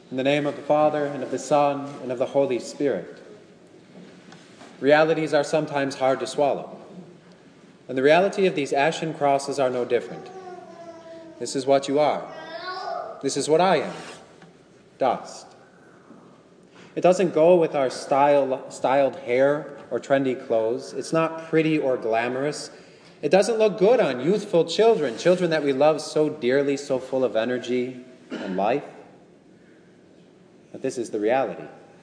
In the name of the Father, and of the Son, and of the Holy Spirit. Realities are sometimes hard to swallow, and the reality of these ashen crosses are no different. This is what you are. This is what I am. Dust. It doesn't go with our styled hair or trendy clothes. It's not pretty or glamorous. It doesn't look good on youthful children that we love so dearly, so full of energy and life. But this is the reality.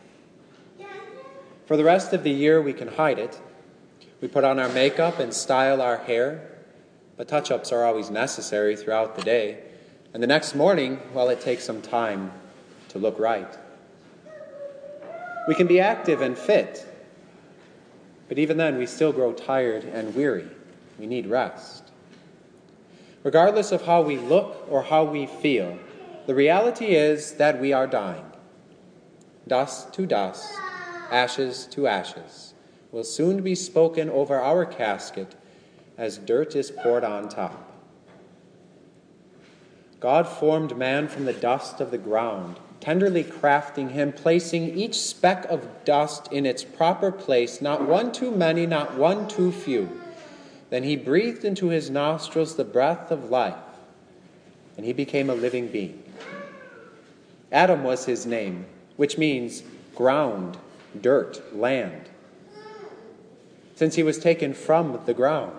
For the rest of the year, we can hide it. We put on our makeup and style our hair, but touch-ups are always necessary throughout the day. And the next morning, well, it takes some time to look right. We can be active and fit, but even then, we still grow tired and weary. We need rest. Regardless of how we look or how we feel, the reality is that we are dying. Dust to dust, ashes to ashes, will soon be spoken over our casket as dirt is poured on top. God formed man from the dust of the ground, tenderly crafting him, placing each speck of dust in its proper place, not one too many, not one too few. Then he breathed into his nostrils the breath of life, and he became a living being. Adam was his name, which means ground, dirt, land, since he was taken from the ground.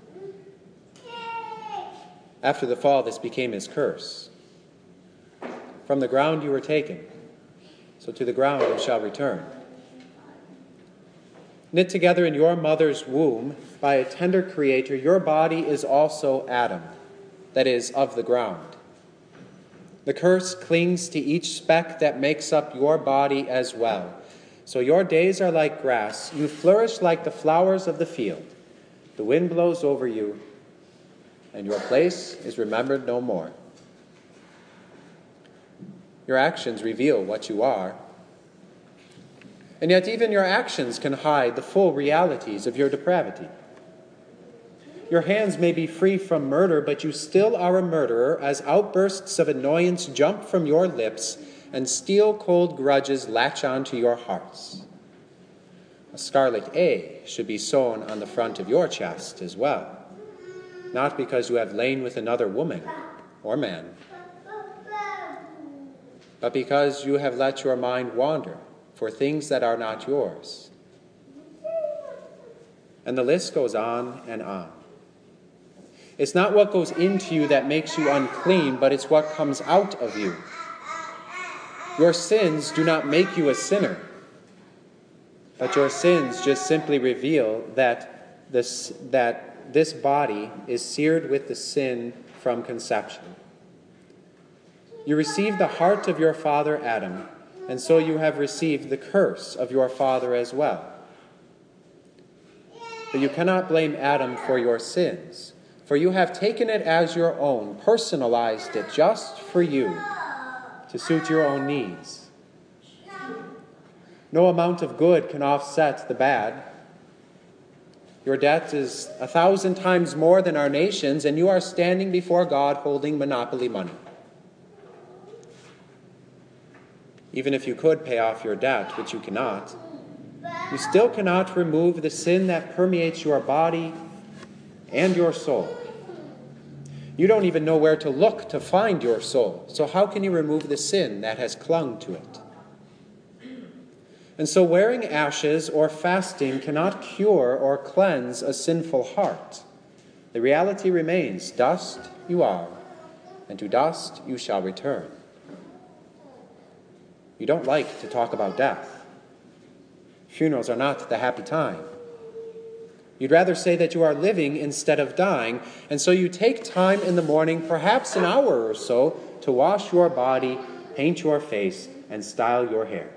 After the fall, this became his curse. From the ground you were taken, so to the ground you shall return. Knit together in your mother's womb by a tender Creator, your body is also Adam, that is, of the ground. The curse clings to each speck that makes up your body as well. So your days are like grass. You flourish like the flowers of the field. The wind blows over you, and your place is remembered no more. Your actions reveal what you are. And yet even your actions can hide the full realities of your depravity. Your hands may be free from murder, but you still are a murderer as outbursts of annoyance jump from your lips and steel-cold grudges latch onto your hearts. A scarlet A should be sewn on the front of your chest as well, not because you have lain with another woman or man, but because you have let your mind wander for things that are not yours. And the list goes on and on. It's not what goes into you that makes you unclean, but it's what comes out of you. Your sins do not make you a sinner, but your sins just simply reveal that this body is seared with the sin from conception. You received the heart of your father Adam, and so you have received the curse of your father as well. But you cannot blame Adam for your sins, for you have taken it as your own, personalized it just for you, to suit your own needs. No amount of good can offset the bad. Your debt is 1,000 times more than our nation's, and you are standing before God holding monopoly money. Even if you could pay off your debt, which you cannot, you still cannot remove the sin that permeates your body and your soul. You don't even know where to look to find your soul, so how can you remove the sin that has clung to it? And so wearing ashes or fasting cannot cure or cleanse a sinful heart. The reality remains, dust you are, and to dust you shall return. You don't like to talk about death. Funerals are not the happy time. You'd rather say that you are living instead of dying, and so you take time in the morning, perhaps an hour or so, to wash your body, paint your face, and style your hair.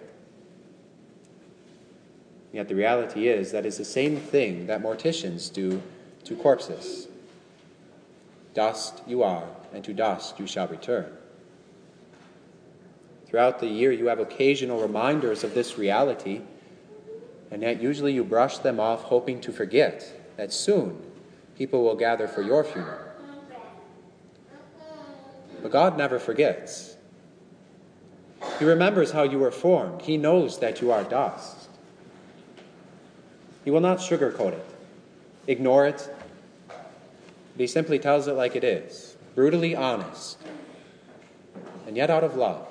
Yet the reality is that it's the same thing that morticians do to corpses. Dust you are, and to dust you shall return. Throughout the year, you have occasional reminders of this reality, and yet usually you brush them off, hoping to forget that soon people will gather for your funeral. But God never forgets. He remembers how you were formed. He knows that you are dust. He will not sugarcoat it, ignore it. He simply tells it like it is, brutally honest, and yet out of love.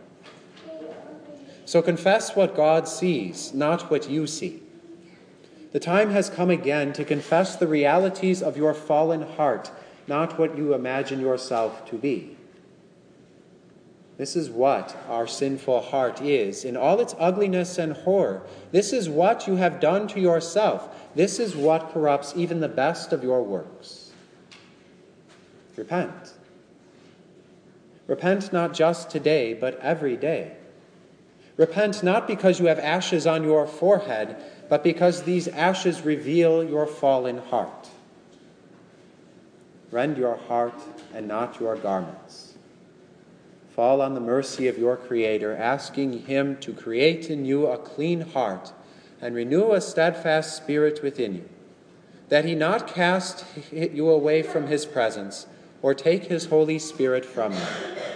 So confess what God sees, not what you see. The time has come again to confess the realities of your fallen heart, not what you imagine yourself to be. This is what our sinful heart is, in all its ugliness and horror. This is what you have done to yourself. This is what corrupts even the best of your works. Repent. Repent not just today, but every day. Repent not because you have ashes on your forehead, but because these ashes reveal your fallen heart. Rend your heart and not your garments. Fall on the mercy of your Creator, asking Him to create in you a clean heart and renew a steadfast spirit within you, that He not cast you away from His presence or take His Holy Spirit from you.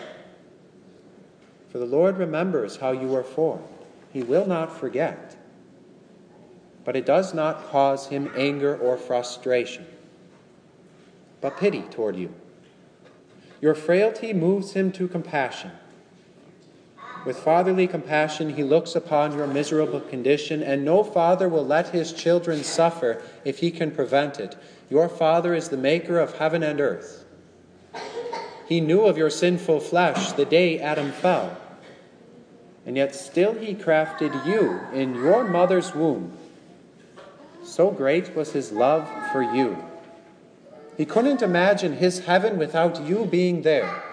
For the Lord remembers how you were formed. He will not forget. But it does not cause Him anger or frustration, but pity toward you. Your frailty moves Him to compassion. With fatherly compassion, He looks upon your miserable condition, and no father will let his children suffer if he can prevent it. Your Father is the maker of heaven and earth. He knew of your sinful flesh the day Adam fell, and yet still He crafted you in your mother's womb. So great was His love for you. He couldn't imagine His heaven without you being there.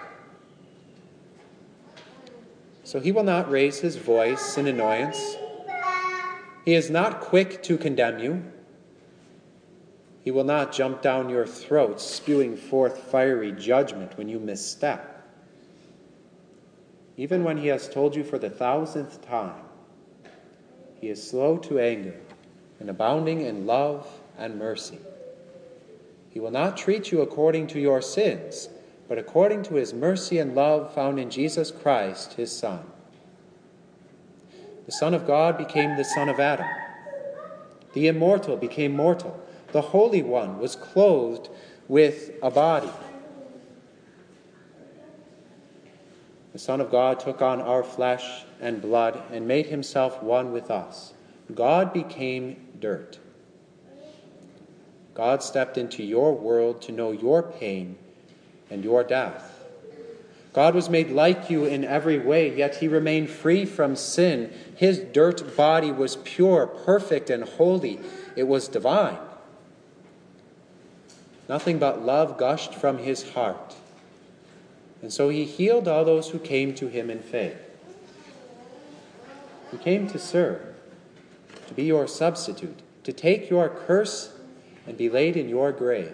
So He will not raise His voice in annoyance. He is not quick to condemn you. He will not jump down your throat, spewing forth fiery judgment when you misstep. Even when He has told you for the 1,000th time, He is slow to anger and abounding in love and mercy. He will not treat you according to your sins, but according to His mercy and love found in Jesus Christ, His Son. The Son of God became the Son of Adam. The immortal became mortal. The Holy One was clothed with a body. The Son of God took on our flesh and blood and made Himself one with us. God became dirt. God stepped into your world to know your pain and your death. God was made like you in every way, yet He remained free from sin. His dirt body was pure, perfect, and holy. It was divine. Nothing but love gushed from His heart. And so He healed all those who came to Him in faith. He came to serve, to be your substitute, to take your curse and be laid in your grave.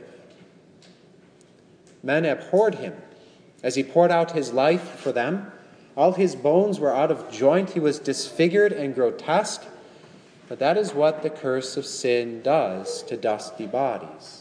Men abhorred Him as He poured out His life for them. All His bones were out of joint. He was disfigured and grotesque. But that is what the curse of sin does to dusty bodies.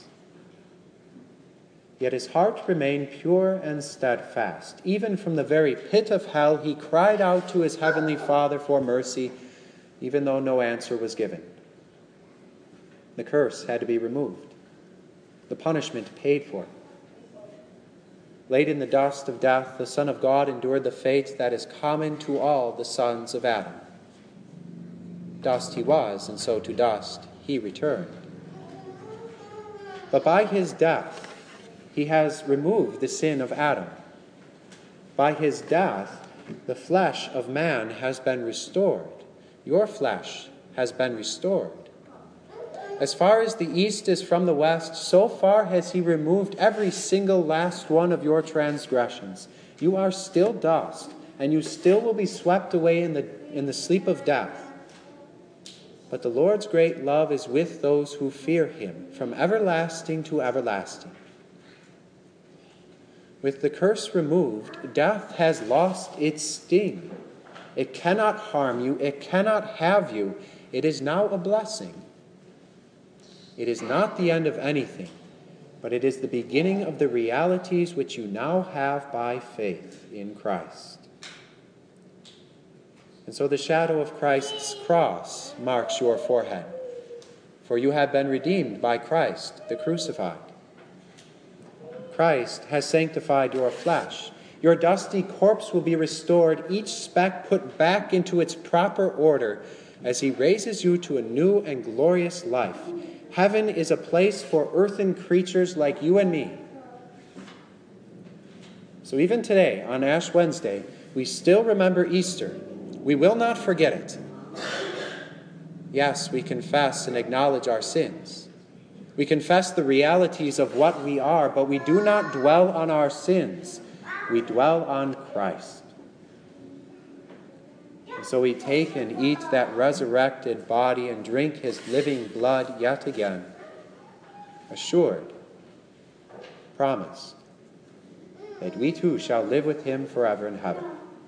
Yet His heart remained pure and steadfast. Even from the very pit of hell, He cried out to His heavenly Father for mercy, even though no answer was given. The curse had to be removed, the punishment paid for. Laid in the dust of death, the Son of God endured the fate that is common to all the sons of Adam. Dust He was, and so to dust He returned. But by His death, He has removed the sin of Adam. By His death, the flesh of man has been restored. Your flesh has been restored. As far as the east is from the west, so far has He removed every single last one of your transgressions. You are still dust, and you still will be swept away in the sleep of death. But the Lord's great love is with those who fear Him from everlasting to everlasting. With the curse removed, death has lost its sting. It cannot harm you. It cannot have you. It is now a blessing. It is not the end of anything, but it is the beginning of the realities which you now have by faith in Christ. And so the shadow of Christ's cross marks your forehead, for you have been redeemed by Christ, the crucified. Christ has sanctified your flesh. Your dusty corpse will be restored, each speck put back into its proper order as he raises you to a new and glorious life. Heaven is a place for earthen creatures like you and me. So even today, on Ash Wednesday, we still remember Easter. We will not forget it. Yes, we confess and acknowledge our sins. We confess the realities of what we are, but we do not dwell on our sins. We dwell on Christ. And so we take and eat that resurrected body and drink his living blood yet again, assured, promised, that we too shall live with him forever in heaven.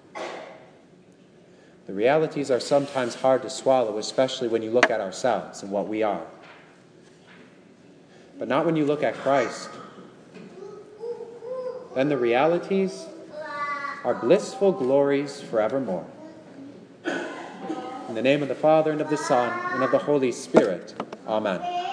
The realities are sometimes hard to swallow, especially when you look at ourselves and what we are. But not when you look at Christ. Then the realities are blissful glories forevermore. In the name of the Father, and of the Son, and of the Holy Spirit. Amen.